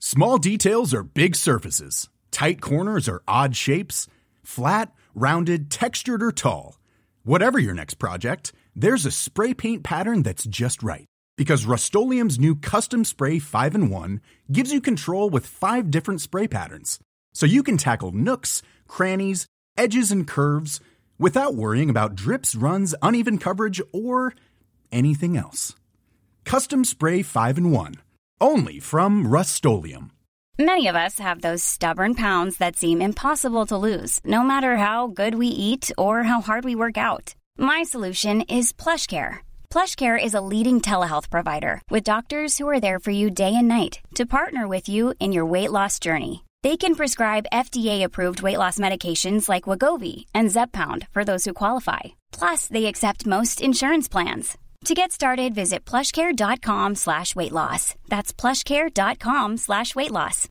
Small details are big surfaces. Tight corners are odd shapes. Flat, rounded, textured, or tall. Whatever your next project, there's a spray paint pattern that's just right. Because Rust-Oleum's new Custom Spray 5-in-1 gives you control with 5 different spray patterns. So you can tackle nooks, crannies, edges, and curves without worrying about drips, runs, uneven coverage, or anything else. Custom Spray 5-in-1. Only from Rust-Oleum. Many of us have those stubborn pounds that seem impossible to lose, no matter how good we eat or how hard we work out. My solution is PlushCare. PlushCare is a leading telehealth provider with doctors who are there for you day and night to partner with you in your weight loss journey. They can prescribe FDA-approved weight loss medications like Wegovy and Zepbound for those who qualify. Plus, they accept most insurance plans. To get started, visit plushcare.com/weightloss. That's plushcare.com/weightloss.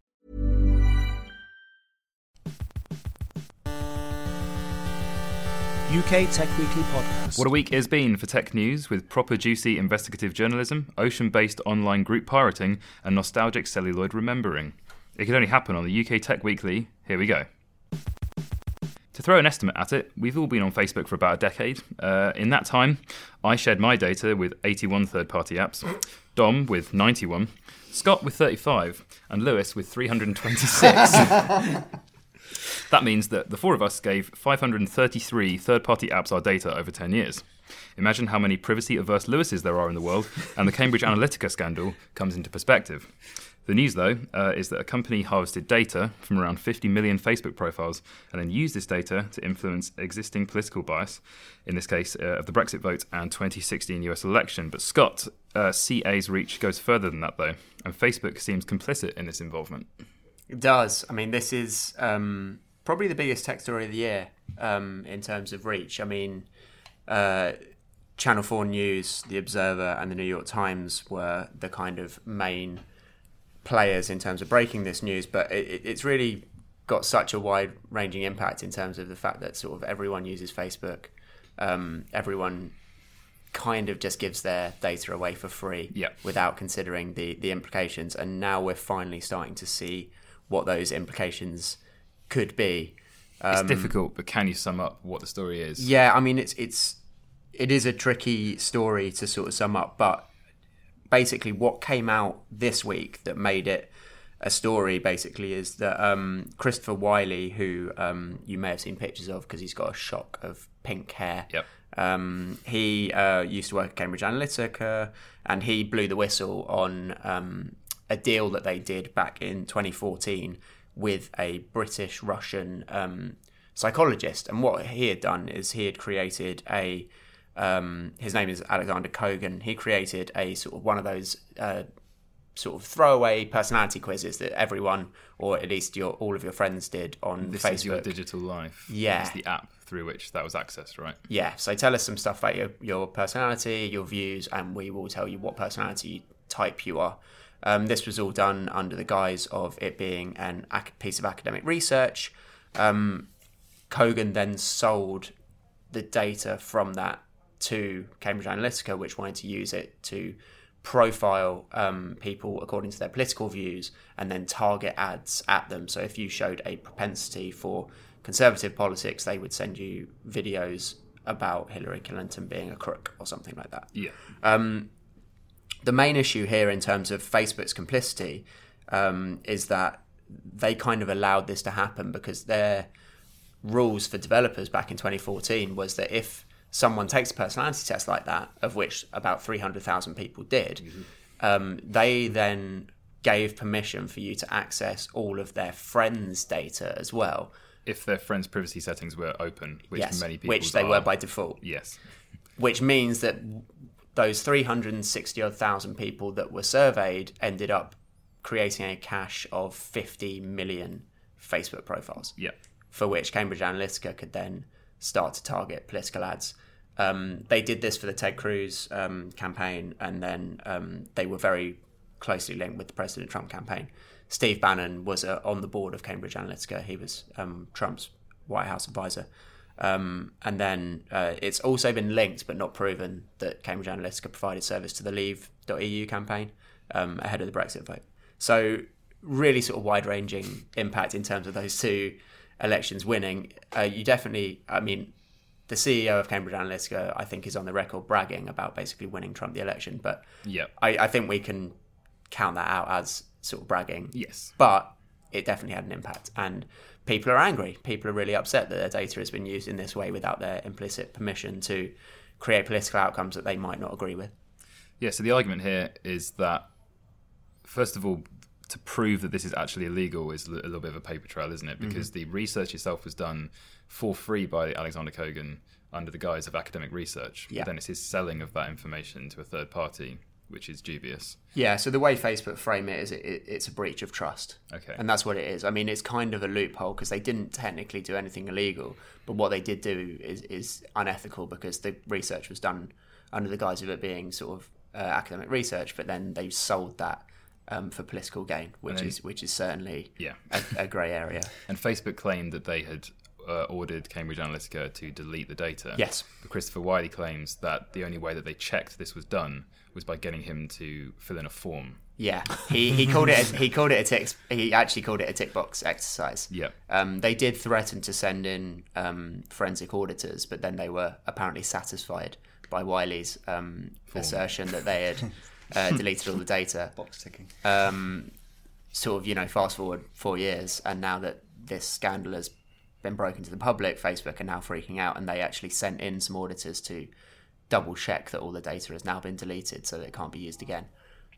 UK Tech Weekly Podcast. What a week it's been for tech news, with proper juicy investigative journalism, ocean-based online group pirating, and nostalgic celluloid remembering. It could only happen on the UK Tech Weekly. Here we go. To throw an estimate at it, we've all been on Facebook for about a decade. In that time, I shared my data with 81 third-party apps, Dom with 91, Scott with 35, and Lewis with 326. That means that the four of us gave 533 third-party apps our data over 10 years. Imagine how many privacy-averse Lewises there are in the world, and the Cambridge Analytica scandal comes into perspective. The news, though, is that a company harvested data from around 50 million Facebook profiles and then used this data to influence existing political bias, in this case of the Brexit vote and 2016 US election. But Scott, CA's reach goes further than that, though, and Facebook seems complicit in this involvement. It does. I mean, this is probably the biggest tech story of the year in terms of reach. I mean, Channel 4 News, The Observer, and The New York Times were the kind of main players in terms of breaking this news, but it's really got such a wide-ranging impact in terms of the fact that sort of everyone uses Facebook. Everyone kind of just gives their data away for free without considering the implications, and now we're finally starting to see what those implications could be. It's difficult, but can you sum up what the story is? Yeah, I mean, it is a tricky story to sort of sum up, but basically what came out this week that made it a story basically is that Christopher Wiley, who you may have seen pictures of because he's got a shock of pink hair. He used to work at Cambridge Analytica, and he blew the whistle on a deal that they did back in 2014 with a British-Russian psychologist. And what he had done is he had created his name is Alexander Kogan. He created a sort of one of those sort of throwaway personality quizzes that everyone, or at least all of your friends, did on this Facebook. This is Your Digital Life. Yeah. It's the app through which that was accessed, right? Yeah. So tell us some stuff about your personality, your views, and we will tell you what personality type you are. This was all done under the guise of it being a piece of academic research. Kogan then sold the data from that to Cambridge Analytica, which wanted to use it to profile people according to their political views and then target ads at them. So if you showed a propensity for conservative politics, they would send you videos about Hillary Clinton being a crook or something like that. Yeah. The main issue here in terms of Facebook's complicity is that they kind of allowed this to happen because their rules for developers back in 2014 was that if someone takes a personality test like that, of which about 300,000 people did, they then gave permission for you to access all of their friends' data as well. If their friends' privacy settings were open, which many people which they were by default. Yes. Which means that those 360,000 people that were surveyed ended up creating a cache of 50 million Facebook profiles. Yeah. For which Cambridge Analytica could then start to target political ads. They did this for the Ted Cruz campaign, and then they were very closely linked with the President Trump campaign. Steve Bannon was on the board of Cambridge Analytica. He was Trump's White House advisor. And then it's also been linked but not proven that Cambridge Analytica provided service to the Leave.eu campaign ahead of the Brexit vote. So really sort of wide-ranging impact in terms of those two elections winning. You definitely, I mean, the CEO of Cambridge Analytica, I think, is on the record bragging about basically winning Trump the election. But I think we can count that out as sort of bragging. Yes. But it definitely had an impact. And people are angry. People are really upset that their data has been used in this way without their implicit permission to create political outcomes that they might not agree with. Yeah, so the argument here is that, first of all, to prove that this is actually illegal is a little bit of a paper trail, isn't it? Because the research itself was done for free by Alexander Kogan under the guise of academic research. Yeah. But then it's his selling of that information to a third party, which is dubious. Yeah, so the way Facebook frame it is it's a breach of trust. Okay. And that's what it is. I mean, it's kind of a loophole because they didn't technically do anything illegal, but what they did do is unethical because the research was done under the guise of it being sort of academic research, but then they sold that for political gain, which is certainly a grey area. And Facebook claimed that they had ordered Cambridge Analytica to delete the data. Yes. But Christopher Wiley claims that the only way that they checked this was done was by getting him to fill in a form. Yeah, he called it a tick. He actually called it a tick box exercise. Yeah. They did threaten to send in forensic auditors, but then they were apparently satisfied by Wiley's assertion that they had deleted all the data. Box ticking. Sort of, fast forward 4 years, and now that this scandal has been broken to the public, Facebook are now freaking out, and they actually sent in some auditors to double check that all the data has now been deleted so that it can't be used again.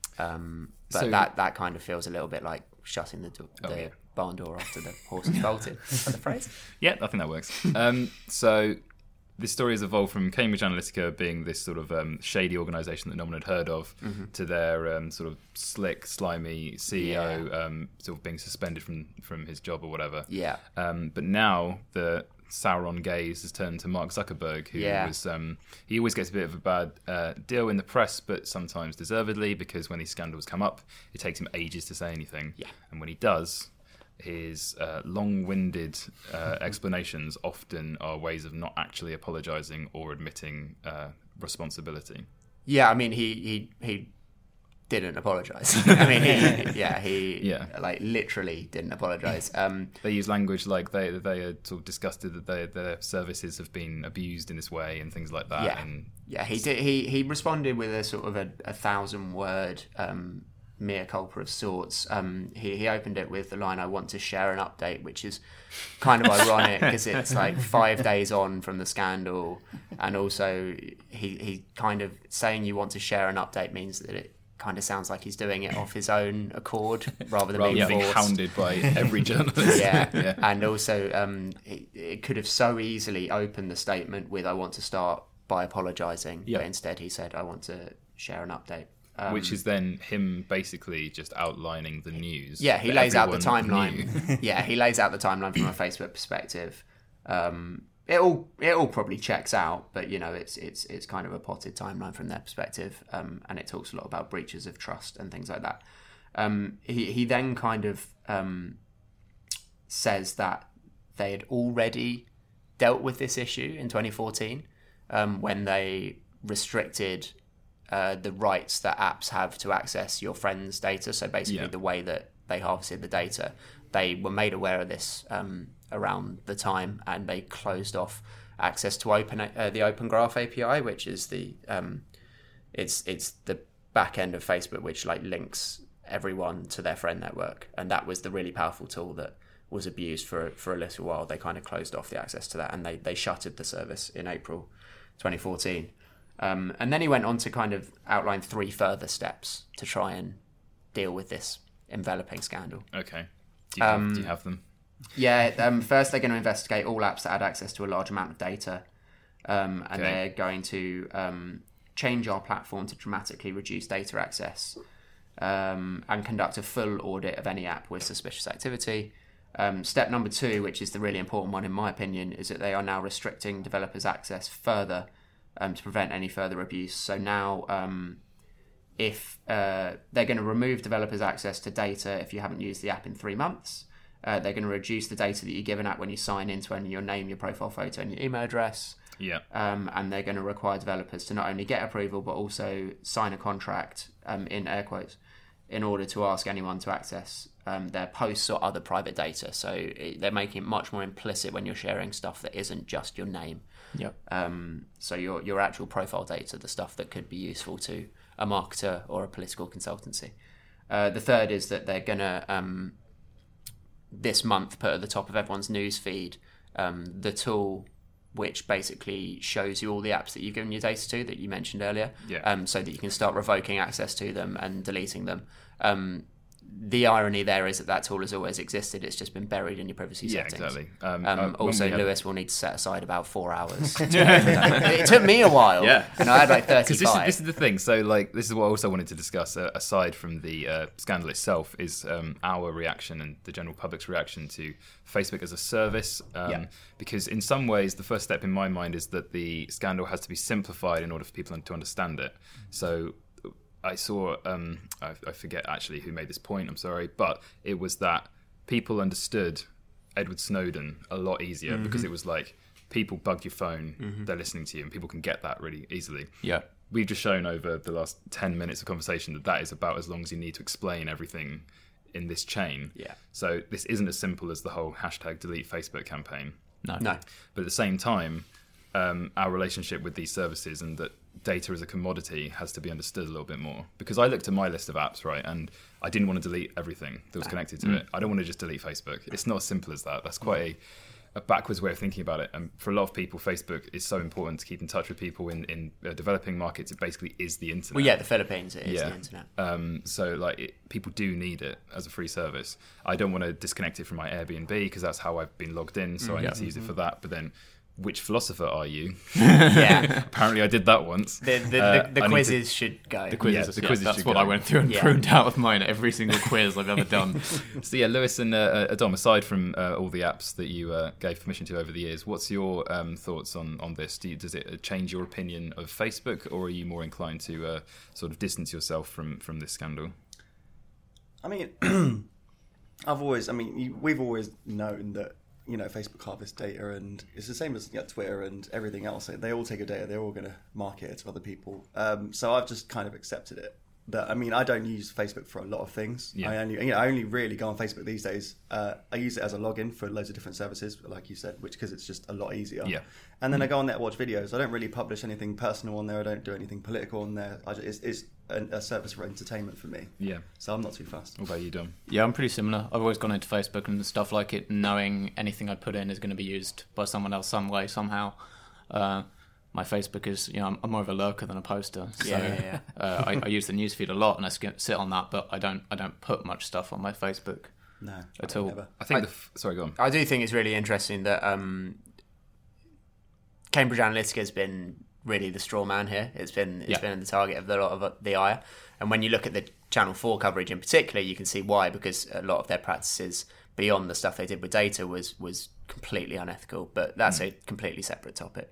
But that kind of feels a little bit like shutting the barn door after the horse has bolted. Is that the phrase? Yeah, I think that works. So this story has evolved from Cambridge Analytica being this sort of shady organisation that no one had heard of to their sort of slick, slimy CEO sort of being suspended from his job or whatever. Yeah. But now the Sauron gaze has turned to Mark Zuckerberg, who was he always gets a bit of a bad deal in the press, but sometimes deservedly, because when these scandals come up, it takes him ages to say anything. Yeah. And when he does, his long-winded explanations often are ways of not actually apologising or admitting responsibility. Yeah, I mean, he didn't apologise. I mean, he like literally didn't apologise. They use language like they had sort of disgusted that their services have been abused in this way and things like that. Yeah, and he did. He responded with a sort of a 1,000-word mea culpa of sorts. He opened it with the line, "I want to share an update," which is kind of ironic because it's like 5 days on from the scandal, and also he kind of saying you want to share an update means that it kind of sounds like he's doing it off his own accord rather than being hounded by every journalist. Yeah. And also it could have so easily opened the statement with "I want to start by apologising," but instead he said, "I want to share an update." Which is then him basically just outlining the news. Yeah, he lays out the timeline. Yeah, he lays out the timeline from a Facebook perspective. It all probably checks out, but it's kind of a potted timeline from their perspective, and it talks a lot about breaches of trust and things like that. He then kind of says that they had already dealt with this issue in 2014 when they restricted the rights that apps have to access your friends' data. So basically the way that they harvested the data, they were made aware of this around the time, and they closed off access to the Open Graph API, which is the it's the back end of Facebook, which like links everyone to their friend network, and that was the really powerful tool that was abused for a little while. They kind of closed off the access to that, and they shuttered the service in April 2014. And then he went on to kind of outline 3 further steps to try and deal with this enveloping scandal. Okay. Do you have them? Yeah. First, they're going to investigate all apps that had access to a large amount of data. And they're going to change our platform to dramatically reduce data access and conduct a full audit of any app with suspicious activity. Step number 2, which is the really important one in my opinion, is that they are now restricting developers' access further to prevent any further abuse. So now if they're going to remove developers' access to data if you haven't used the app in 3 months. They're going to reduce the data that you give an app when you sign in to enter your name, your profile photo, and your email address. Yeah. And they're going to require developers to not only get approval but also sign a contract, in air quotes, in order to ask anyone to access their posts or other private data. So they're making it much more implicit when you're sharing stuff that isn't just your name. Yep. So your actual profile data, the stuff that could be useful to a marketer or a political consultancy. The third is that they're going to, this month, put at the top of everyone's news feed the tool which basically shows you all the apps that you've given your data to that you mentioned earlier, so that you can start revoking access to them and deleting them. The irony there is that tool has always existed. It's just been buried in your privacy settings. Yeah, exactly. Also, Lewis will need to set aside about 4 hours. It took me a while. Yeah. And I had like 35. Because this is the thing. So, like, this is what I also wanted to discuss, aside from the scandal itself, is our reaction and the general public's reaction to Facebook as a service. Because in some ways, the first step in my mind is that the scandal has to be simplified in order for people to understand it. So I saw, I forget actually who made this point, I'm sorry, but it was that people understood Edward Snowden a lot easier because it was like, people bugged your phone, they're listening to you, and people can get that really easily. Yeah. We've just shown over the last 10 minutes of conversation that is about as long as you need to explain everything in this chain. Yeah. So this isn't as simple as the whole hashtag delete Facebook campaign. No. But at the same time, our relationship with these services and that data as a commodity has to be understood a little bit more. Because I looked at my list of apps, right, and I didn't want to delete everything that was connected to it. I don't want to just delete Facebook. It's not as simple as that. That's quite a backwards way of thinking about it. And for a lot of people, Facebook is so important to keep in touch with people in developing markets. It basically is the internet. Well, yeah, the Philippines, it is the internet. So like people do need it as a free service. I don't want to disconnect it from my Airbnb because that's how I've been logged in, so I need to use it for that. But then, which philosopher are you? Yeah. Apparently I did that once. The quizzes should go. The quizzes, the quizzes that's should what go. I went through and pruned out with mine at every single quiz I've ever done. So yeah, Lewis and Dom, aside from all the apps that you gave permission to over the years, what's your thoughts on this? Does it change your opinion of Facebook, or are you more inclined to sort of distance yourself from this scandal? I mean, we've always known that, you know, Facebook harvests data, and it's the same as Twitter and everything else. They all take your data. They're all going to market it to other people. So I've just kind of accepted it. But I mean, I don't use Facebook for a lot of things. Yeah. I only really go on Facebook these days. I use it as a login for loads of different services, like you said, because it's just a lot easier. Yeah. And then I go on there to watch videos. I don't really publish anything personal on there. I don't do anything political on there. It's a service for entertainment for me. Yeah. So I'm not too fast. What about you, Dom? Yeah, I'm pretty similar. I've always gone into Facebook and stuff like it, knowing anything I put in is going to be used by someone else some way, somehow. My Facebook is, I'm more of a lurker than a poster. So, I use the newsfeed a lot, and I sit on that, but I don't put much stuff on my Facebook. No, at all. Never. I think sorry, go on. I do think it's really interesting that Cambridge Analytica has been really the straw man here. It's been the target of a lot of the ire. And when you look at the Channel 4 coverage in particular, you can see why, because a lot of their practices beyond the stuff they did with data was completely unethical. But that's a completely separate topic.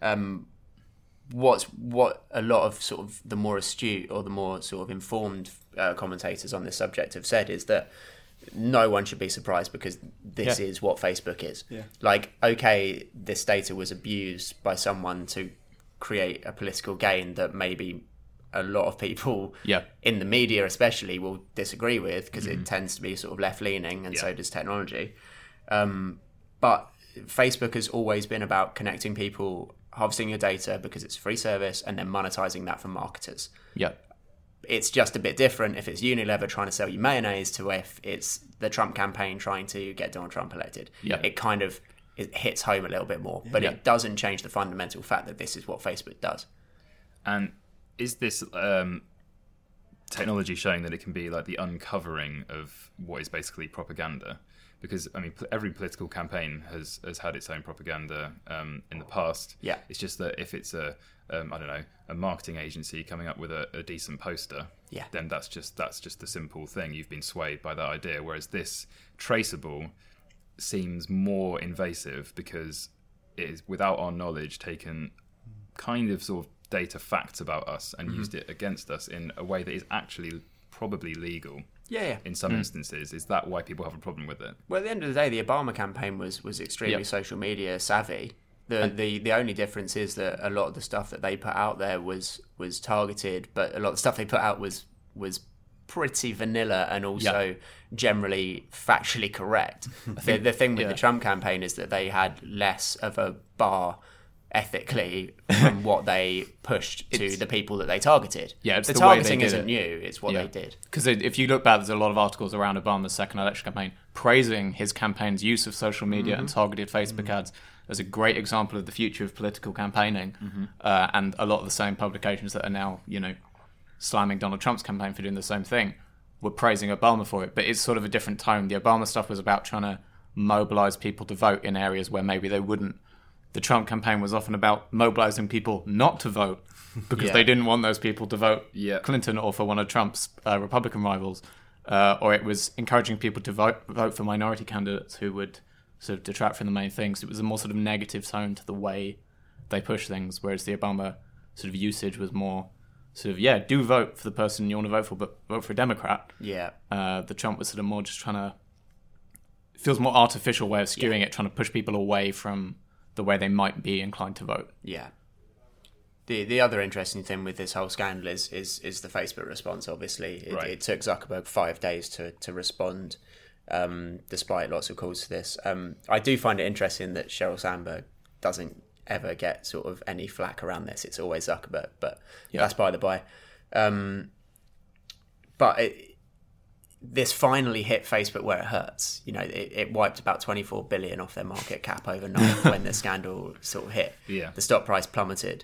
What a lot of sort of the more astute or the more sort of informed commentators on this subject have said is that no one should be surprised, because this is what Facebook is. Yeah. Like, okay, this data was abused by someone to create a political gain that maybe a lot of people in the media especially will disagree with, because it tends to be sort of left-leaning, and so does technology. But Facebook has always been about connecting people, harvesting your data because it's a free service, and then monetizing that for marketers. Yeah. It's just a bit different if it's Unilever trying to sell you mayonnaise to if it's the Trump campaign trying to get Donald Trump elected. Yeah. It hits home a little bit more, but it doesn't change the fundamental fact that this is what Facebook does. And is this technology showing that it can be like the uncovering of what is basically propaganda? Because, I mean, every political campaign has had its own propaganda in the past. Yeah. It's just that if it's a marketing agency coming up with a decent poster, then that's just the simple thing. You've been swayed by that idea. Whereas this traceable seems more invasive, because it is, without our knowledge, taken kind of sort of data facts about us and used it against us in a way that is actually probably legal. Yeah. In some instances. Is that why people have a problem with it? Well, at the end of the day, the Obama campaign was extremely social media savvy. The only difference is that a lot of the stuff that they put out there was targeted, but a lot of the stuff they put out was pretty vanilla and also generally factually correct. The thing with the Trump campaign is that they had less of a bar ethically from what they pushed to the people that they targeted. Yeah, it's the the way they targeting did isn't it. new, it's what they did. Because if you look back, there's a lot of articles around Obama's second election campaign praising his campaign's use of social media and targeted Facebook ads as a great example of the future of political campaigning. And a lot of the same publications that are now, slamming Donald Trump's campaign for doing the same thing were praising Obama for it. But it's sort of a different tone. The Obama stuff was about trying to mobilize people to vote in areas where maybe they wouldn't. The Trump campaign was often about mobilizing people not to vote because they didn't want those people to vote Clinton or for one of Trump's Republican rivals. Or it was encouraging people to vote for minority candidates who would sort of detract from the main things. It was a more sort of negative tone to the way they push things, whereas the Obama sort of usage was more sort of, do vote for the person you want to vote for, but vote for a Democrat. Yeah. The Trump was sort of more just trying to... It feels more artificial way of skewing it, trying to push people away from the way they might be inclined to vote. Yeah. The other interesting thing with this whole scandal is the Facebook response, obviously. It took Zuckerberg 5 days to respond, despite lots of calls to this. I do find it interesting that Sheryl Sandberg doesn't ever get sort of any flack around this. It's always Zuckerberg, but that's by the by. This finally hit Facebook where it hurts. It wiped about 24 billion off their market cap overnight when the scandal sort of hit. Yeah. The stock price plummeted.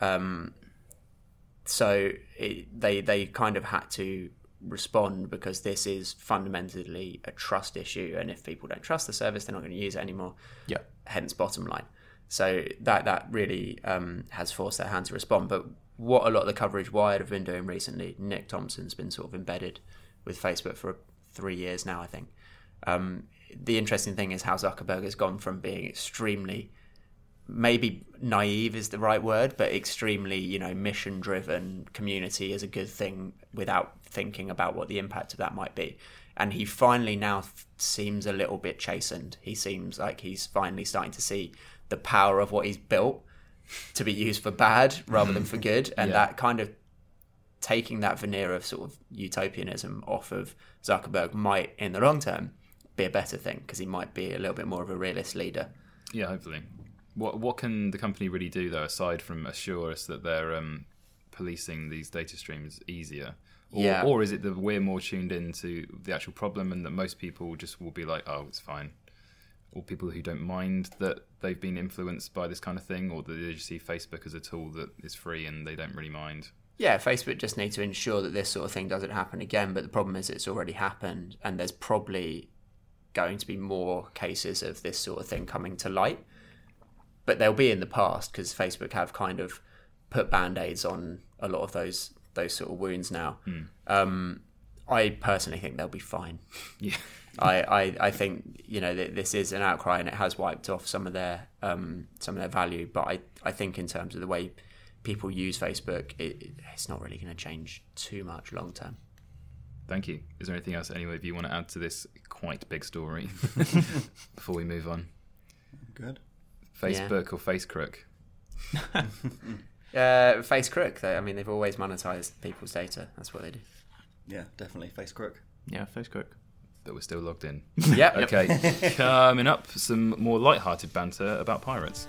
So they kind of had to respond because this is fundamentally a trust issue, and if people don't trust the service, they're not going to use it anymore. Yeah. Hence, bottom line. So that really has forced their hand to respond. But what a lot of the coverage Wired have been doing recently, Nick Thompson's been sort of embedded with Facebook for 3 years now, I think. The interesting thing is how Zuckerberg has gone from being extremely, maybe naive is the right word, but extremely, mission-driven, community is a good thing without thinking about what the impact of that might be. And he finally now seems a little bit chastened. He seems like he's finally starting to see the power of what he's built to be used for bad rather than for good. And that kind of taking that veneer of sort of utopianism off of Zuckerberg might, in the long term, be a better thing because he might be a little bit more of a realist leader. Yeah, hopefully. What can the company really do, though, aside from assure us that they're policing these data streams easier? Or is it that we're more tuned into the actual problem and that most people just will be like, oh, it's fine? Or people who don't mind that they've been influenced by this kind of thing, or that they just see Facebook as a tool that is free and they don't really mind? Yeah, Facebook just need to ensure that this sort of thing doesn't happen again. But the problem is it's already happened, and there's probably going to be more cases of this sort of thing coming to light. But they'll be in the past because Facebook have kind of put Band-Aids on a lot of those sort of wounds now. I personally think they'll be fine. Yeah. I think this is an outcry and it has wiped off some of their value. But I think in terms of the way people use Facebook, it's not really going to change too much long term. Thank you. Is there anything else any of you want to add to this quite big story before we move on? Good. Facebook or FaceCrook? FaceCrook, though. I mean, they've always monetized people's data. That's what they do. Yeah, definitely FaceCrook. Yeah, FaceCrook. But we're still logged in. Yep. Okay. Coming up, some more light-hearted banter about pirates.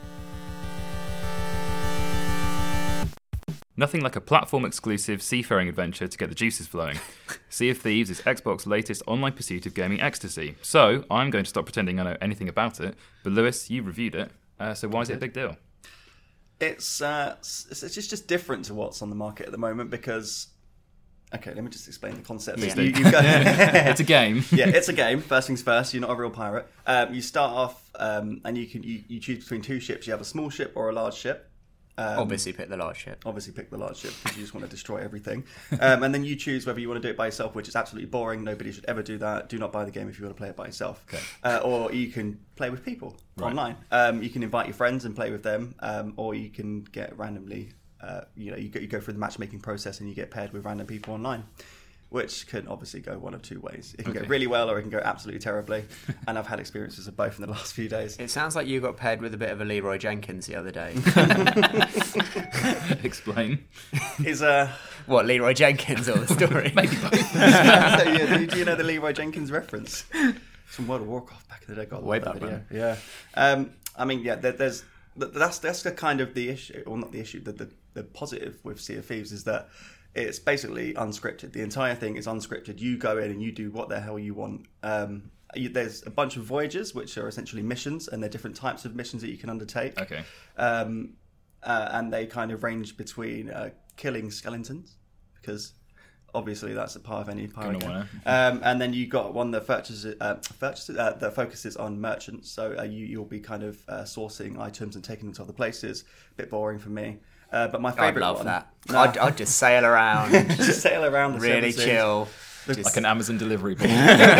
Nothing like a platform-exclusive seafaring adventure to get the juices flowing. Sea of Thieves is Xbox's latest online pursuit of gaming ecstasy. So, I'm going to stop pretending I know anything about it. But Lewis, you reviewed it. So why is it a big deal? It's just different to what's on the market at the moment because... Okay, let me just explain the concept. Yeah. It's a game. Yeah, it's a game. First things first, you're not a real pirate. You start off and you choose between two ships. You have a small ship or a large ship. Obviously pick the large ship. Obviously pick the large ship because you just want to destroy everything. And then you choose whether you want to do it by yourself, which is absolutely boring. Nobody should ever do that. Do not buy the game if you want to play it by yourself. Okay. Or you can play with people online. You can invite your friends and play with them, or you can get randomly... you go through the matchmaking process and you get paired with random people online. which can obviously go one of two ways. It can go really well, or it can go absolutely terribly. And I've had experiences of both in the last few days. It sounds like you got paired with a bit of a Leroy Jenkins the other day. Explain. Is What, Leroy Jenkins or the story? Maybe both. do you know the Leroy Jenkins reference? It's from World of Warcraft back in the day. God, Way that back video. when. Yeah. I mean, yeah. That's the kind of the issue, or not the issue. The positive with Sea of Thieves is that it's basically unscripted. The entire thing is unscripted. You go in and you do what the hell you want. There's a bunch of voyages, which are essentially missions, and they're different types of missions that you can undertake. Okay. And they kind of range between killing skeletons, because obviously that's a part of any pirate game. And then you got one that that focuses on merchants. So you'll be kind of sourcing items and taking them to other places. A bit boring for me. But my favourite I'd love one... that. No. I'd just sail around. Just sail around the really seven seas. chill. Like an Amazon delivery boy.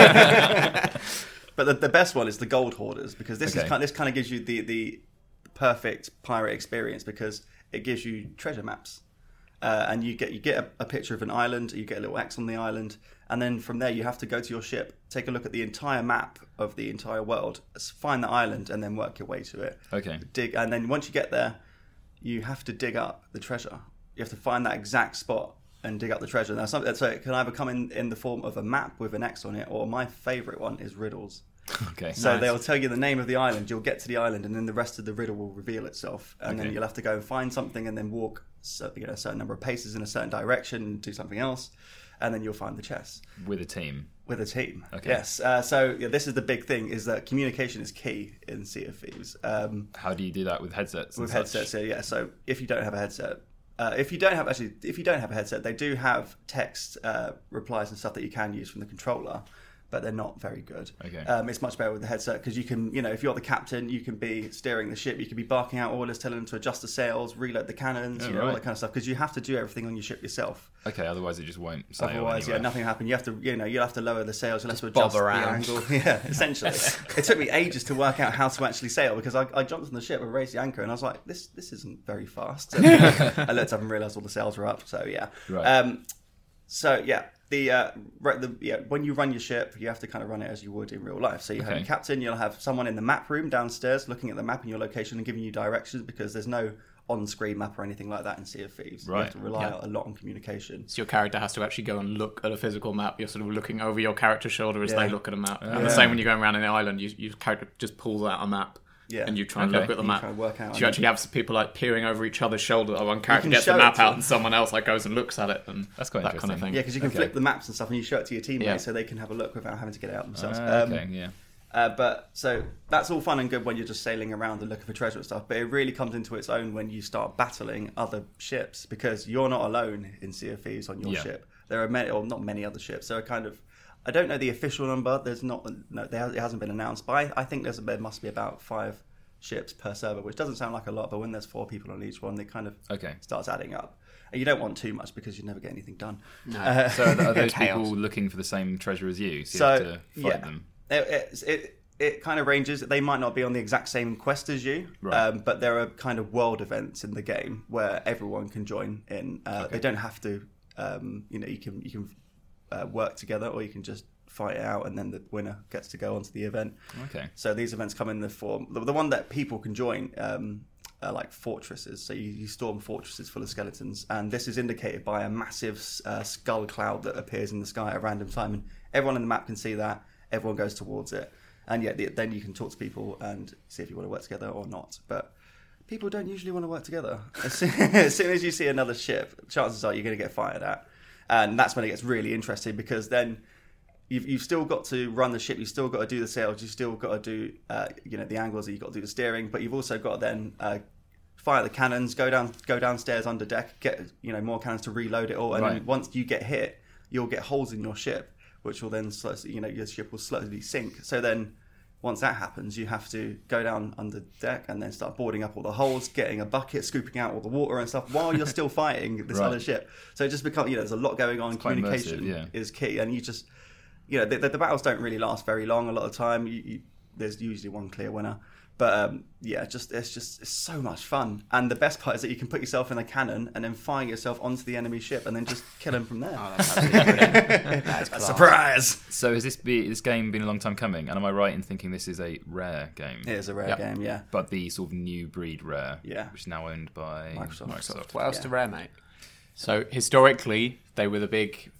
But the best one is the Gold Hoarders, because this Okay. this kind of gives you the perfect pirate experience, because it gives you treasure maps. And you get a picture of an island, you get a little X on the island, and then from there you have to go to your ship, take a look at the entire map of the entire world, find the island, and then work your way to it. Okay. And then once you get there, you have to dig up the treasure. You have to find that exact spot and dig up the treasure. Now, so it can either come in the form of a map with an X on it, or my favourite one is riddles. Okay. So they'll tell you the name of the island, you'll get to the island, and then the rest of the riddle will reveal itself. And then you'll have to go and find something and then walk a certain number of paces in a certain direction, do something else, and then you'll find the chest. With a team. With a team, Okay. yes. So this is the big thing, is that communication is key in Sea of Thieves. How do you do that with headsets? And With such? headsets, yeah. So if you don't have a headset, if you don't have a headset, they do have text replies and stuff that you can use from the controller, but they're not very good. Okay. It's much better with the headset, because you can, if you're the captain, you can be steering the ship, you can be barking out orders, telling them to adjust the sails, reload the cannons, all right. that kind of stuff, because you have to do everything on your ship yourself. Okay, otherwise it just won't sail Otherwise, anywhere. nothing will happen. You have to, you'll have to lower the sails. You'll have to bob adjust the around. angle. Yeah, essentially. It took me ages to work out how to actually sail, because I jumped on the ship and raised the anchor, and I was like, this isn't very fast. And I looked up and realised all the sails were up. So yeah. Right. When you run your ship, you have to kind of run it as you would in real life. So you have a captain. You'll have someone in the map room downstairs looking at the map and your location and giving you directions, because there's no on-screen map or anything like that in Sea of Thieves. Right. You have to rely a lot on communication. So your character has to actually go and look at a physical map. You're sort of looking over your character's shoulder as Yeah. they look at a map. And the same when you're going around an island, your character just pulls out a map. Yeah. And you try and look at the You map. try and work out. So you actually have people like peering over each other's shoulder. One character can gets the show map it to out them. and someone else like goes and looks at it, and That's quite that kind of interesting. thing. Yeah, because you can Okay. flip the maps and stuff, and you show it to your teammates Yeah. so they can have a look without having to get it out themselves. Okay, yeah. But so that's all fun and good when you're just sailing around and looking for treasure and stuff. But it really comes into its own when you start battling other ships, because you're not alone in Sea of Thieves on your Yeah. ship. There are many, or not many other ships. So kind of, I don't know the official number. It hasn't been announced. But I think there must be about 5 ships per server, which doesn't sound like a lot. But when there's 4 people on each one, it kind of starts adding up. And you don't want too much, because you never get anything done. No. So are those Chaos. people looking for the same treasure as you? So you have to fight them? It kind of ranges. They might not be on the exact same quest as you, Right. but there are kind of world events in the game where everyone can join in. They don't have to. You can work together, or you can just fight it out, and then the winner gets to go onto the event. Okay. So these events come in the form. The one that people can join are like fortresses. So you storm fortresses full of skeletons, and this is indicated by a massive skull cloud that appears in the sky at a random time, and everyone in the map can see that. Everyone goes towards it, and then you can talk to people and see if you want to work together or not. But people don't usually want to work together. As soon as you see another ship, chances are you're going to get fired at, and that's when it gets really interesting, because then you've still got to run the ship, you've still got to do the sails, you've still got to do the angles, you've got to do the steering, but you've also got to then fire the cannons, go downstairs under deck, get more cannons to reload it all, and then once you get hit, you'll get holes in your ship, which will then your ship will slowly sink. So then once that happens, you have to go down under deck and then start boarding up all the holes, getting a bucket, scooping out all the water and stuff while you're still fighting this other ship. So it just becomes, there's a lot going on. Communication is key, and you just, the battles don't really last very long. A lot of time, there's usually one clear winner. But it's so much fun. And the best part is that you can put yourself in a cannon and then fire yourself onto the enemy ship and then just kill him from there. Oh, that's absolutely brilliant. That is class. Surprise! So has this game been a long time coming? And am I right in thinking this is a Rare game? It is a Rare game, yeah. But the sort of new breed Rare, which is now owned by Microsoft. What else to Rare, mate? So historically, they were the big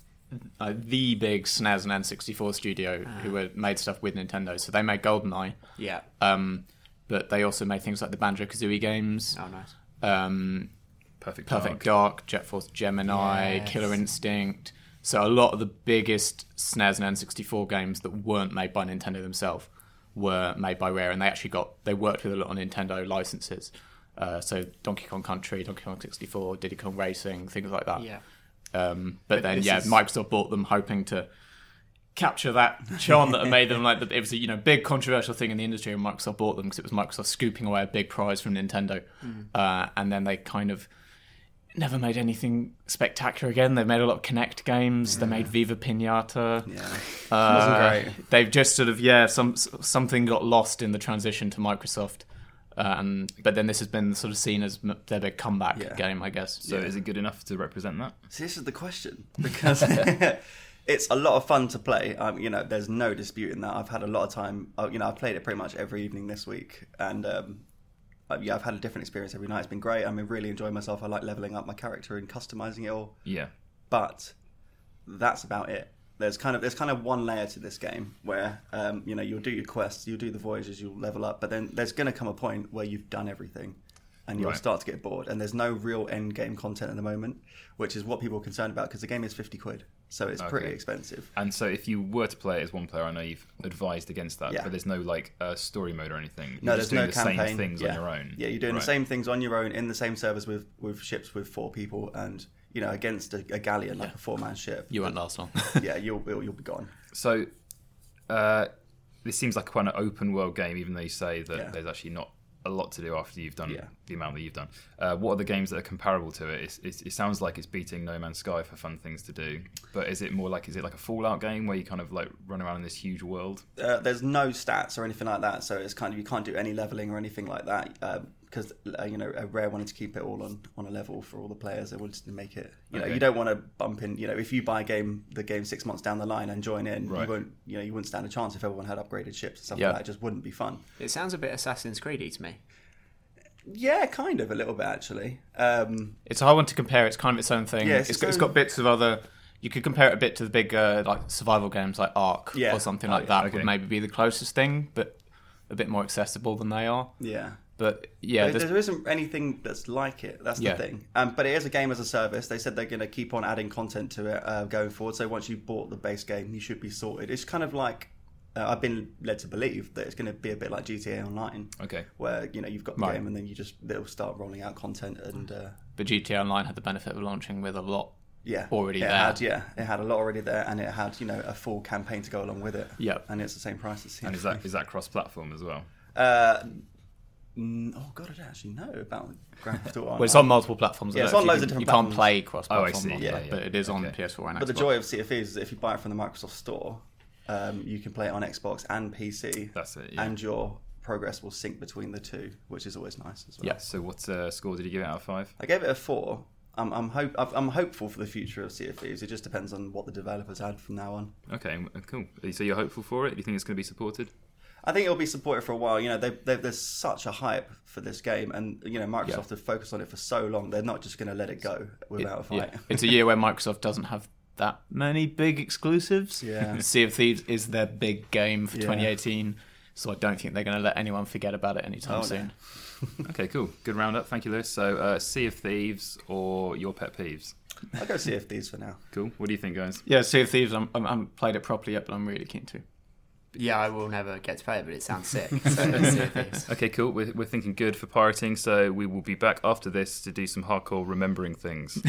SNES and N64 studio who had made stuff with Nintendo. So they made GoldenEye. Yeah. But they also made things like the Banjo-Kazooie games. Oh, nice. Perfect Dark, Jet Force Gemini, Killer Instinct. So a lot of the biggest SNES and N64 games that weren't made by Nintendo themselves were made by Rare, and they worked with a lot of Nintendo licenses. So Donkey Kong Country, Donkey Kong 64, Diddy Kong Racing, things like that. Yeah. But then Microsoft bought them, hoping to capture that charm that made them like it was a big controversial thing in the industry, and Microsoft bought them because it was Microsoft scooping away a big prize from Nintendo. And then they kind of never made anything spectacular again. They made a lot of Kinect games. They made Viva Pinata. Wasn't great. They've just sort of something got lost in the transition to Microsoft. But then this has been sort of seen as their big comeback game, I guess. So is it good enough to represent that? See, this is the question, because it's a lot of fun to play. There's no disputing that. I've had a lot of time. I've played it pretty much every evening this week, and I've had a different experience every night. It's been great. I'm really enjoying myself. I like leveling up my character and customizing it all. Yeah. But that's about it. There's kind of one layer to this game where you'll do your quests, you'll do the voyages, you'll level up, but then there's going to come a point where you've done everything and you'll start to get bored, and there's no real end game content at the moment, which is what people are concerned about, because the game is £50, so it's pretty expensive. And so if you were to play it as one player, I know you've advised against that, but there's no story mode or anything. No, there's no the campaign. Same things on your own. Yeah, you're doing the same things on your own in the same servers with ships with 4 people, and against a galleon, like a 4-man ship. You won't last long. Yeah, you'll be gone. So this seems like quite an open world game, even though you say that there's actually not a lot to do after you've done the amount that you've done. What are the games that are comparable to it? It sounds like it's beating No Man's Sky for fun things to do, but is it like a Fallout game where you kind of like run around in this huge world? There's no stats or anything like that, so it's kind of, you can't do any leveling or anything like that, because Rare wanted to keep it all on a level for all the players. They wanted to make it, you don't want to bump in, if you buy the game 6 months down the line and join in, you wouldn't stand a chance if everyone had upgraded ships and stuff like that. It just wouldn't be fun. It sounds a bit Assassin's Creed-y to me. Yeah, kind of, a little bit actually. It's a hard one to compare. It's kind of its own thing. Yeah, it's got bits of other. You could compare it a bit to the big like survival games like Ark or something like that. Would maybe be the closest thing, but a bit more accessible than they are. Yeah. But there isn't anything that's like it. That's the thing. But it is a game as a service. They said they're going to keep on adding content to it going forward. So once you've bought the base game, you should be sorted. It's kind of like I've been led to believe that it's going to be a bit like GTA Online. Okay. Where you've got the game and then they'll start rolling out content and. But GTA Online had the benefit of launching with a lot. Already there. It had a lot already there, and it had a full campaign to go along with it. Yeah. And it's the same price as. And is that cross-platform as well? Oh god, I don't actually know about Grand Theft Auto Online. Well, it's on multiple platforms. Yeah, it's on loads of different platforms. You can't play cross-platform. Oh, I see. But it is on PS4 and Xbox. But the joy of Sea of Thieves is that if you buy it from the Microsoft Store, you can play it on Xbox and PC. That's it. Yeah. And your progress will sync between the two, which is always nice as well. Yeah. So what score did you give it out of 5? I gave it a 4. I'm hopeful for the future of Sea of Thieves. It just depends on what the developers add from now on. Okay, cool. So you're hopeful for it? Do you think it's going to be supported? I think it'll be supported for a while. There's such a hype for this game, and Microsoft have focused on it for so long. They're not just going to let it go without a fight. Yeah. It's a year where Microsoft doesn't have that many big exclusives. Yeah. Sea of Thieves is their big game for 2018, so I don't think they're going to let anyone forget about it anytime soon. Okay, cool. Good roundup. Thank you, Lewis. So, Sea of Thieves or your pet peeves? I'll go Sea of Thieves for now. Cool. What do you think, guys? Yeah, Sea of Thieves. I haven't played it properly yet, but I'm really keen to. Yeah, I will never get to play it, but it sounds sick. So Sea of Thieves. Okay, cool. We're thinking good for pirating, so we will be back after this to do some hardcore remembering things.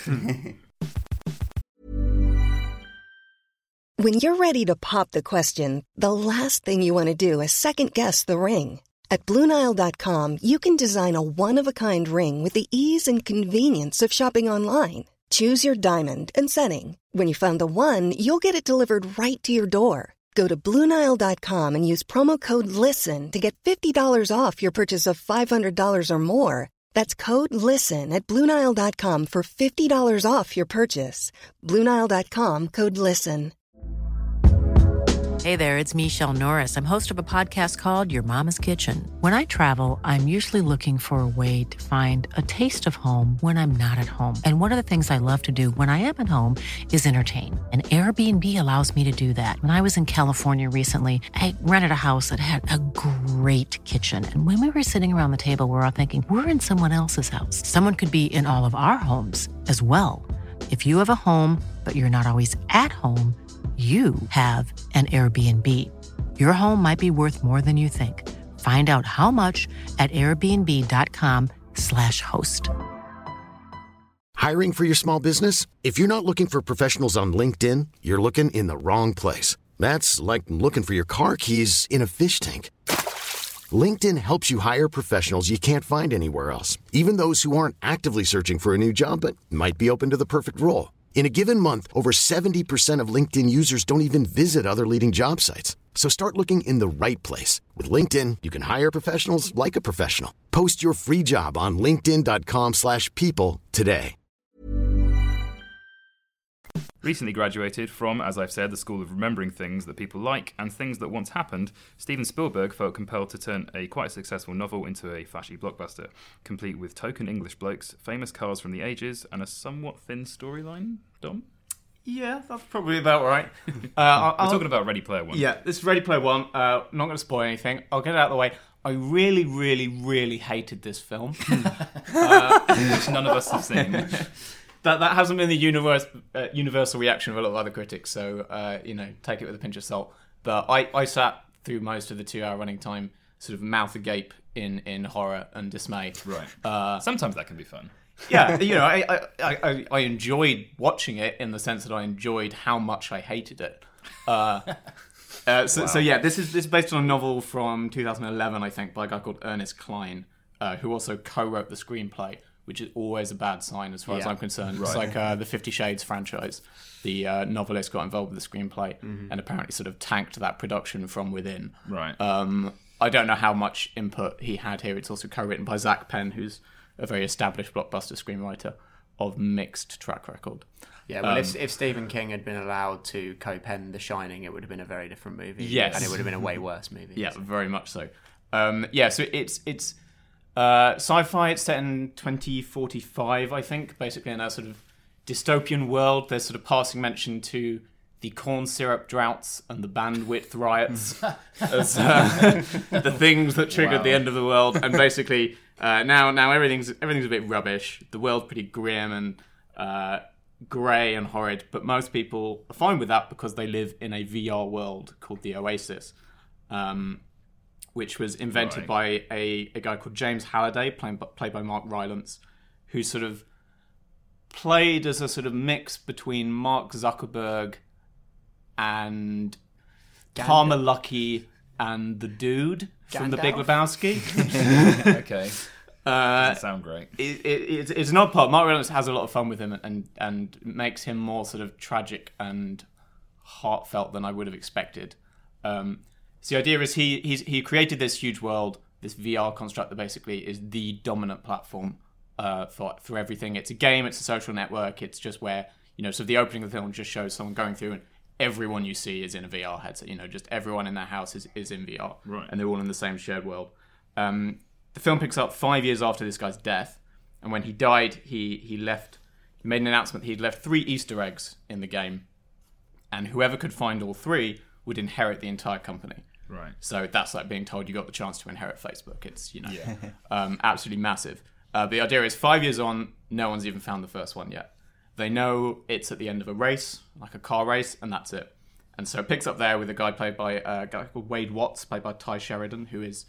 When you're ready to pop the question, the last thing you want to do is second-guess the ring. At BlueNile.com, you can design a one-of-a-kind ring with the ease and convenience of shopping online. Choose your diamond and setting. When you find the one, you'll get it delivered right to your door. Go to BlueNile.com and use promo code LISTEN to get $50 off your purchase of $500 or more. That's code LISTEN at BlueNile.com for $50 off your purchase. BlueNile.com, code LISTEN. Hey there, it's Michelle Norris. I'm host of a podcast called Your Mama's Kitchen. When I travel, I'm usually looking for a way to find a taste of home when I'm not at home. And one of the things I love to do when I am at home is entertain. And Airbnb allows me to do that. When I was in California recently, I rented a house that had a great kitchen. And when we were sitting around the table, we were all thinking, we're in someone else's house. Someone could be in all of our homes as well. If you have a home, but you're not always at home, you have an Airbnb. Your home might be worth more than you think. Find out how much at airbnb.com/host. Hiring for your small business? If you're not looking for professionals on LinkedIn, you're looking in the wrong place. That's like looking for your car keys in a fish tank. LinkedIn helps you hire professionals you can't find anywhere else, even those who aren't actively searching for a new job but might be open to the perfect role. In a given month, over 70% of LinkedIn users don't even visit other leading job sites. So start looking in the right place. With LinkedIn, you can hire professionals like a professional. Post your free job on linkedin.com/people today. Recently graduated from, as I've said, the School of Remembering Things That People Like and Things That Once Happened, Steven Spielberg felt compelled to turn a quite successful novel into a flashy blockbuster, complete with token English blokes, famous cars from the ages, and a somewhat thin storyline. Dom? Yeah, that's probably about right. We're talking about Ready Player One. Yeah, this is Ready Player One. Not going to spoil anything. I'll get it out of the way. I really, really, really hated this film. Which none of us have seen. That hasn't been the universal reaction of a lot of other critics, so take it with a pinch of salt. But I sat through most of the 2-hour running time, sort of mouth agape in horror and dismay. Right. Sometimes that can be fun. Yeah, I enjoyed watching it in the sense that I enjoyed how much I hated it. So yeah, this is based on a novel from 2011, I think, by a guy called Ernest Cline, who also co-wrote the screenplay, which is always a bad sign as far as I'm concerned. Right. It's like the 50 Shades franchise. The novelist got involved with the screenplay and apparently sort of tanked that production from within. Right. I don't know how much input he had here. It's also co-written by Zach Penn, who's a very established blockbuster screenwriter of mixed track record. Yeah, well, if Stephen King had been allowed to co-pen The Shining, it would have been a very different movie. Yes. And it would have been a way worse movie. Yeah, very much so. So it's sci-fi. It's set in 2045, I think, basically in a sort of dystopian world. There's sort of passing mention to the corn syrup droughts and the bandwidth riots as the things that triggered the end of the world. And basically, now everything's a bit rubbish. The world's pretty grim and grey and horrid. But most people are fine with that because they live in a VR world called the Oasis. Which was invented by a guy called James Halliday, played by Mark Rylance, who sort of played as a sort of mix between Mark Zuckerberg and Palmer Luckey and the dude from The Big Lebowski. Okay. Doesn't sound great. It's not part. Mark Rylance has a lot of fun with him and makes him more sort of tragic and heartfelt than I would have expected. So the idea is he created this huge world, this VR construct that basically is the dominant platform for everything. It's a game, it's a social network, it's just where, so the opening of the film just shows someone going through and everyone you see is in a VR headset. Just everyone in their house is in VR. Right. And they're all in the same shared world. The film picks up 5 years after this guy's death, and when he died, he made an announcement that he'd left 3 Easter eggs in the game, and whoever could find all 3 would inherit the entire company. Right. So that's like being told you got the chance to inherit Facebook. It's, absolutely massive. But the idea is 5 years on, no one's even found the first one yet. They know it's at the end of a race, like a car race, and that's it. And so it picks up there with a guy played by a guy called Wade Watts, played by Ty Sheridan, who is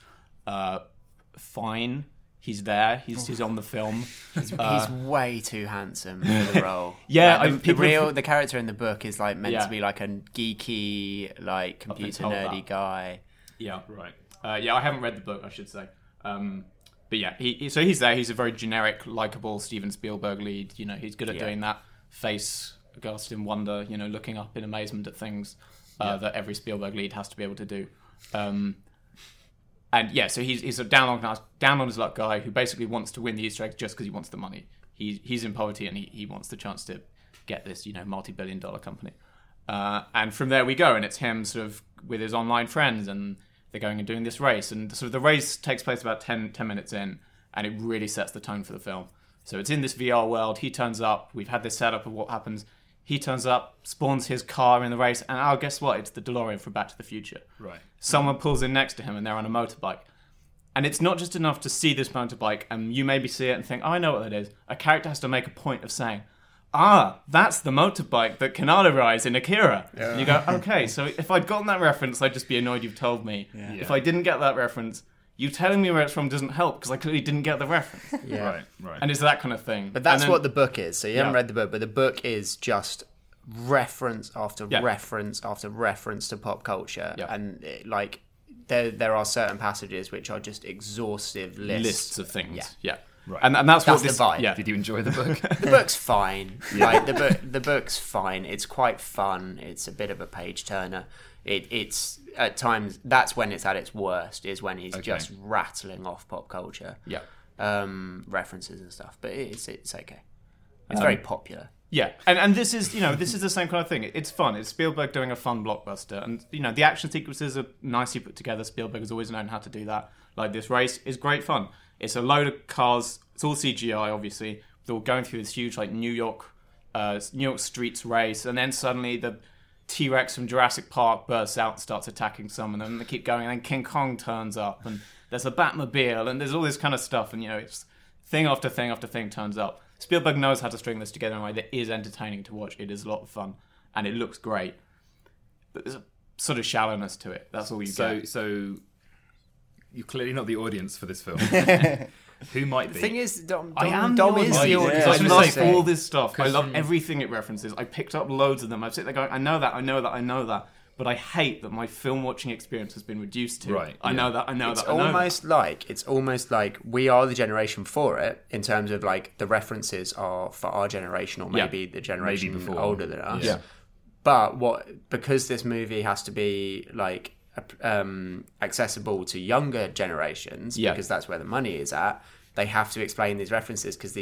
fine. He's there. He's on the film. He's way too handsome for the role. Yeah, the character in the book is like meant to be like a geeky, like computer nerdy guy. Yeah, right. I haven't read the book, I should say. But yeah, so he's there. He's a very generic, likable Steven Spielberg lead. He's good at doing that face, aghast in wonder. Looking up in amazement at things. that every Spielberg lead has to be able to do. And yeah, so he's a down on his luck guy who basically wants to win the Easter eggs just because he wants the money. He's in poverty and he wants the chance to get this, multi-billion-dollar company. And from there we go, and it's him sort of with his online friends, and they're going and doing this race. And sort of the race takes place about 10 minutes in, and it really sets the tone for the film. So it's in this VR world. He turns up. We've had this setup of what happens. He turns up, spawns his car in the race, and guess what? It's the DeLorean from Back to the Future. Right. Someone pulls in next to him, and they're on a motorbike. And it's not just enough to see this motorbike, and you maybe see it and think, I know what that is. A character has to make a point of saying, that's the motorbike that Kanata rides in Akira. Yeah. And you go, okay, so if I'd gotten that reference, I'd just be annoyed you've told me. Yeah. If I didn't get that reference, you telling me where it's from doesn't help because I clearly didn't get the reference. Yeah. Right. And it's that kind of thing. But that's what the book is. So you haven't read the book, but the book is just reference after reference after reference to pop culture. Yeah. And there are certain passages which are just exhaustive lists of things. Yeah. Right. And that's what the vibe. Yeah. Did you enjoy the book? The book's fine. The book's fine. It's quite fun. It's a bit of a page turner. It's at times that's when it's at its worst, is when he's just rattling off pop culture, references and stuff. But it's okay. It's very popular. Yeah, and this is the same kind of thing. It's fun. It's Spielberg doing a fun blockbuster, and the action sequences are nicely put together. Spielberg has always known how to do that. Like this race is great fun. It's a load of cars. It's all CGI, obviously. They're all going through this huge New York streets race, and then suddenly the T-Rex from Jurassic Park bursts out and starts attacking someone, and they keep going, and then King Kong turns up, and there's a Batmobile, and there's all this kind of stuff, and it's thing after thing after thing turns up. Spielberg knows how to string this together in a way that is entertaining to watch. It is a lot of fun, and it looks great. But there's a sort of shallowness to it. That's all you get. So you're clearly not the audience for this film. Who might be? The thing is, Dom is the audience. I love all this stuff. I love everything it references. I picked up loads of them. I sit there going, I know that. But I hate that my film watching experience has been reduced to. Right. I know that. It's almost like we are the generation for it in terms of the references are for our generation or maybe the generation older than us. Yeah. But because this movie has to be accessible to younger generations because that's where the money is at, they have to explain these references because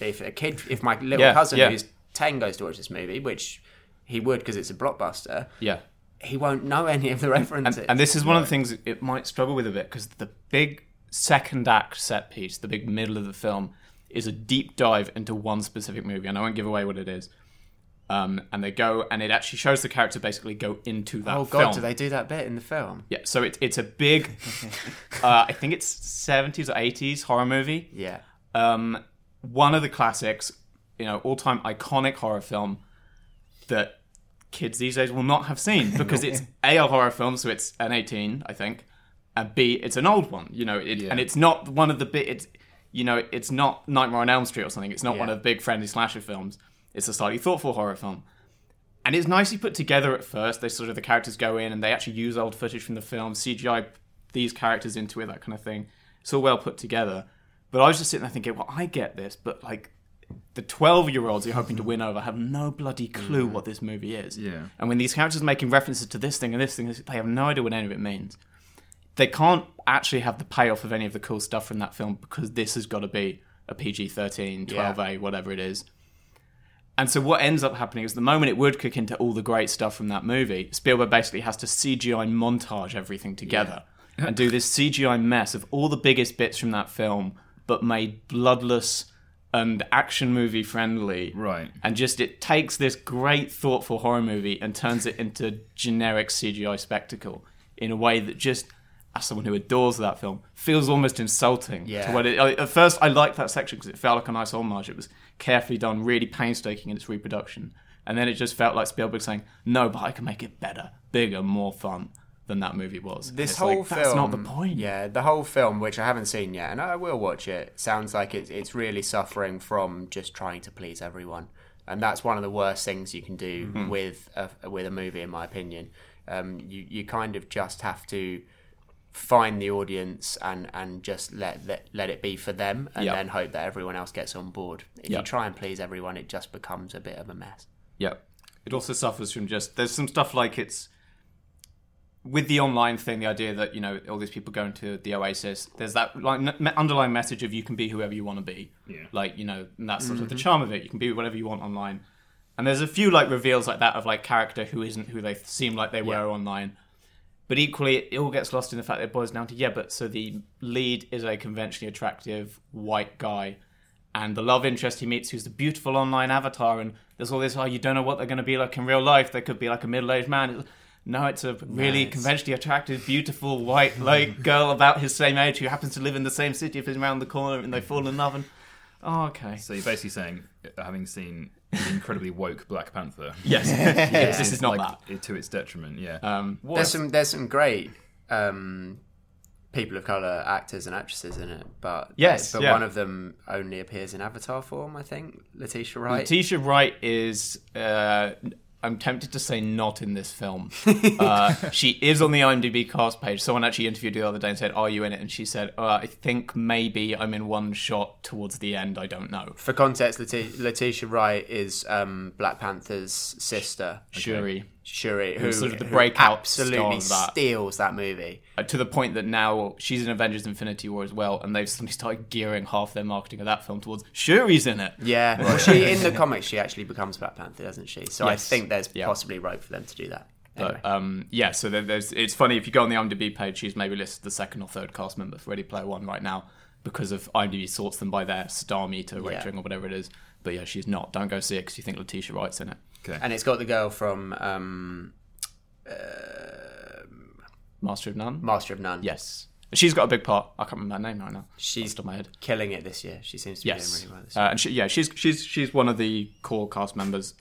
if my little cousin who's 10 goes to watch this movie, which he would because it's a blockbuster, he won't know any of the references. And this is one of the things it might struggle with a bit because the big second act set piece, the big middle of the film, is a deep dive into one specific movie, and I won't give away what it is. And they go, and it actually shows the character basically go into that film. Oh God, do they do that bit in the film? Yeah, so it's a big, I think it's 70s or 80s horror movie. Yeah. One of the classics, all-time iconic horror film that kids these days will not have seen because it's A, a horror film, so it's an 18, I think, and B, it's an old one, and it's not one of the big, it's not Nightmare on Elm Street or something. It's not one of the big friendly slasher films. It's a slightly thoughtful horror film. And it's nicely put together at first. The characters go in and they actually use old footage from the film, CGI these characters into it, that kind of thing. It's all well put together. But I was just sitting there thinking, well, I get this, but the 12-year-olds you're hoping to win over have no bloody clue what this movie is. Yeah. And when these characters are making references to this thing and this thing, they have no idea what any of it means. They can't actually have the payoff of any of the cool stuff from that film because this has got to be a PG-13, 12A, whatever it is. And so what ends up happening is the moment it would kick into all the great stuff from that movie, Spielberg basically has to CGI montage everything together and do this CGI mess of all the biggest bits from that film, but made bloodless and action movie friendly. Right. And just it takes this great thoughtful horror movie and turns it into generic CGI spectacle in a way that just, as someone who adores that film, feels almost insulting. Yeah. To what at first, I liked that section because it felt like a nice homage. It was carefully done, really painstaking in its reproduction. And then it just felt like Spielberg saying, no, but I can make it better, bigger, more fun than that movie was. This whole film... That's not the point. Yeah, the whole film, which I haven't seen yet, and I will watch it, sounds like it's really suffering from just trying to please everyone. And that's one of the worst things you can do with a movie, in my opinion. You kind of just have to find the audience and just let it be for them and then hope that everyone else gets on board. If you try and please everyone, it just becomes a bit of a mess. Yeah. It also suffers from there's some stuff like it's with the online thing, the idea that, you know, all these people going to the Oasis, there's that like underlying message of you can be whoever you want to be. Yeah. Like, you know, and that's sort of the charm of it. You can be whatever you want online. And there's a few like reveals like that of like character who isn't who they seem like they were online. But equally, it all gets lost in the fact that it boils down to, but so the lead is a conventionally attractive white guy, and the love interest he meets, who's the beautiful online avatar, and there's all this, you don't know what they're going to be like in real life. They could be like a middle-aged man. No, it's a really conventionally attractive, beautiful, white like girl about his same age who happens to live in the same city if he's around the corner, and they fall in love. And okay. So you're basically saying, having seen the incredibly woke Black Panther, yes, this is not like, that to its detriment. Yeah. There's some great people of color actors and actresses in it, but but one of them only appears in Avatar form. I think Letitia Wright. Letitia Wright is. I'm tempted to say not in this film. She is on the IMDb cast page. Someone actually interviewed her the other day and said, "Are you in it?" And she said, "I think maybe I'm in one shot towards the end. I don't know." For context, Letitia Wright is Black Panther's sister, Shuri, who sort of the breakout absolutely star of that. steals that movie. To the point that now she's in Avengers Infinity War as well, and they've suddenly started gearing half their marketing of that film towards Shuri's in it. Yeah, well, she in the comics she actually becomes Black Panther, doesn't she? So yes. I think there's possibly rope for them to do that. Anyway. But so there's. It's funny if you go on the IMDb page, she's maybe listed the second or third cast member for Ready Player One right now because of IMDb sorts them by their star meter rating or whatever it is. But yeah, she's not. Don't go see it because you think Letitia Wright's in it. Okay. And it's got the girl from Master of None. Master of None. Yes, she's got a big part. I can't remember her name right now. She's on my head. Killing it this year. She seems to be doing really well this year. And she's one of the core cast members.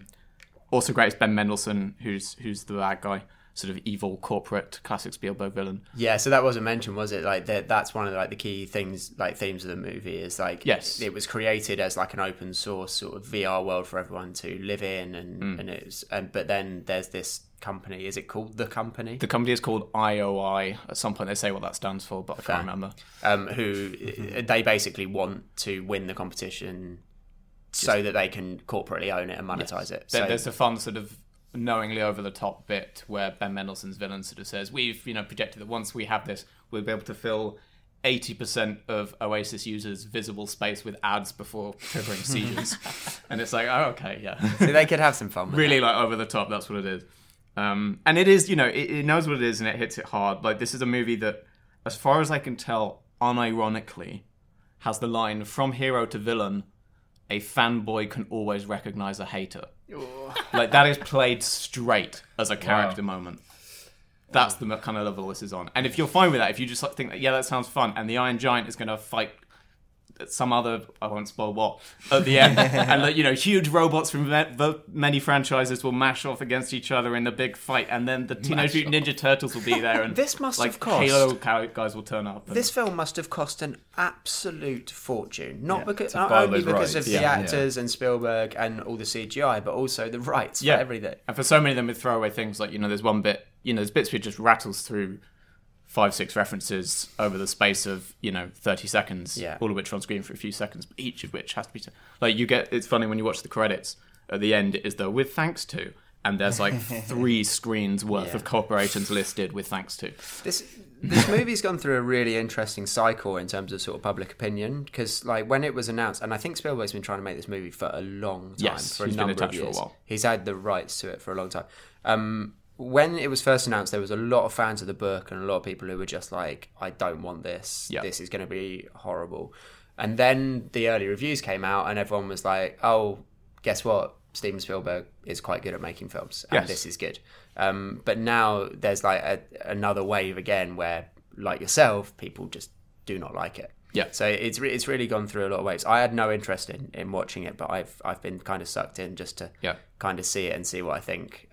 Also great is Ben Mendelsohn, who's the bad guy, sort of evil corporate classic Spielberg villain. Yeah, so that wasn't mentioned, was it? Like that's one of the key things, like themes of the movie is like it was created as like an open source sort of VR world for everyone to live in, and but then there's this company. Is it called The Company? The company is called IOI. At some point they say what that stands for, but I can't remember. Who they basically want to win the competition so that they can corporately own it and monetize it. So there's a fun sort of knowingly over the top bit where Ben Mendelsohn's villain sort of says, we've projected that once we have this, we'll be able to fill 80% of Oasis users' visible space with ads before triggering seizures. And it's like, oh, okay, yeah. So they could have some fun with really that. like over the top, that's what it is. And it is, it knows what it is and it hits it hard. Like, this is a movie that, as far as I can tell, unironically, has the line, from hero to villain, a fanboy can always recognize a hater. Like, that is played straight as a character moment. That's the kind of level this is on. And if you're fine with that, if you just think, that sounds fun, and the Iron Giant is going to fight some other, I won't spoil what, at the end, and huge robots from many franchises will mash off against each other in a big fight, and then the Teenage Mutant Ninja Turtles will be there, and this must have cost. Halo guys will turn up. This film must have cost an absolute fortune, not only because of the actors and Spielberg and all the CGI, but also the rights for everything. And for so many of them with throwaway things, like there's one bit, there's bits where it just rattles through 5-6 references over the space of 30 seconds, all of which are on screen for a few seconds, but each of which has to be it's funny when you watch the credits at the end, it is the with thanks to, and there's like 3 screens worth of corporations listed with thanks to. This movie's gone through a really interesting cycle in terms of sort of public opinion, because when it was announced, and I think Spielberg's been trying to make this movie for a long time, for a number of years. For a while. He's had the rights to it for a long time. When it was first announced, there was a lot of fans of the book and a lot of people who were just like, I don't want this. Yeah. This is going to be horrible. And then the early reviews came out and everyone was like, oh, guess what? Steven Spielberg is quite good at making films and this is good. But now there's another wave again where, like yourself, people just do not like it. Yeah. So it's really gone through a lot of waves. I had no interest in watching it, but I've been kind of sucked in just to kind of see it and see what I think.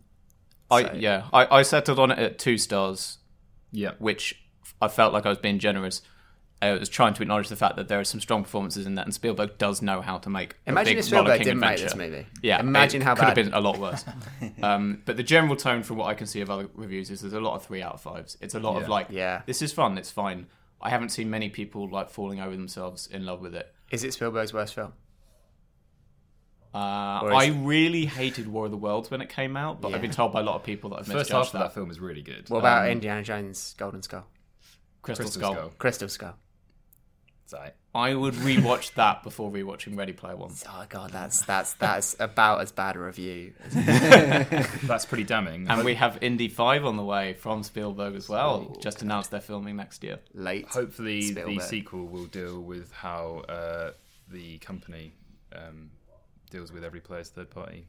I settled on it at 2 stars, which I felt like I was being generous. I was trying to acknowledge the fact that there are some strong performances in that, and Spielberg does know how to make a big, if Spielberg didn't adventure. Make this movie. Yeah, imagine how bad. Could have been a lot worse. But the general tone, from what I can see of other reviews, is there's a lot of 3 out of 5s. It's a lot of this is fun, it's fine. I haven't seen many people falling over themselves in love with it. Is it Spielberg's worst film? I really hated War of the Worlds when it came out, but I've been told by a lot of people that I've First half of that film is really good. What about Indiana Jones Golden Skull? Crystal Skull. Crystal Skull. Sorry. I would rewatch that before rewatching Ready Player One. Oh god, that's about as bad a review. That's pretty damning. And we have Indy 5 on the way from Spielberg as well. Just announced they're filming next year. Late. Hopefully Spielberg. the sequel will deal with how the company deals with every player's third party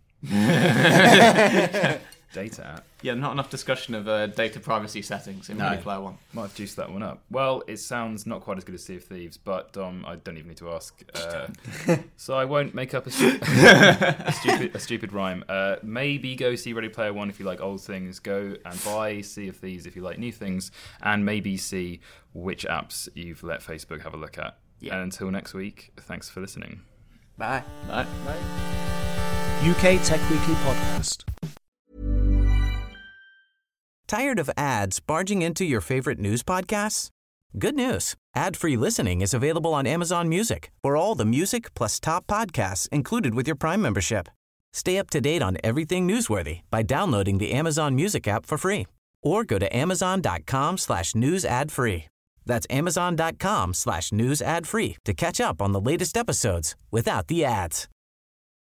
data app. Yeah, not enough discussion of data privacy settings in Ready Player One. Might have juiced that one up. Well, it sounds not quite as good as Sea of Thieves, but I don't even need to ask. So I won't make up a stupid rhyme. Maybe go see Ready Player One if you like old things. Go and buy Sea of Thieves if you like new things. And maybe see which apps you've let Facebook have a look at. Yeah. And until next week, thanks for listening. Bye. Bye. UK Tech Weekly Podcast. Tired of ads barging into your favorite news podcasts? Good news. Ad-free listening is available on Amazon Music for all the music plus top podcasts included with your Prime membership. Stay up to date on everything newsworthy by downloading the Amazon Music app for free or go to amazon.com/news ad free. That's amazon.com/news ad free to catch up on the latest episodes without the ads.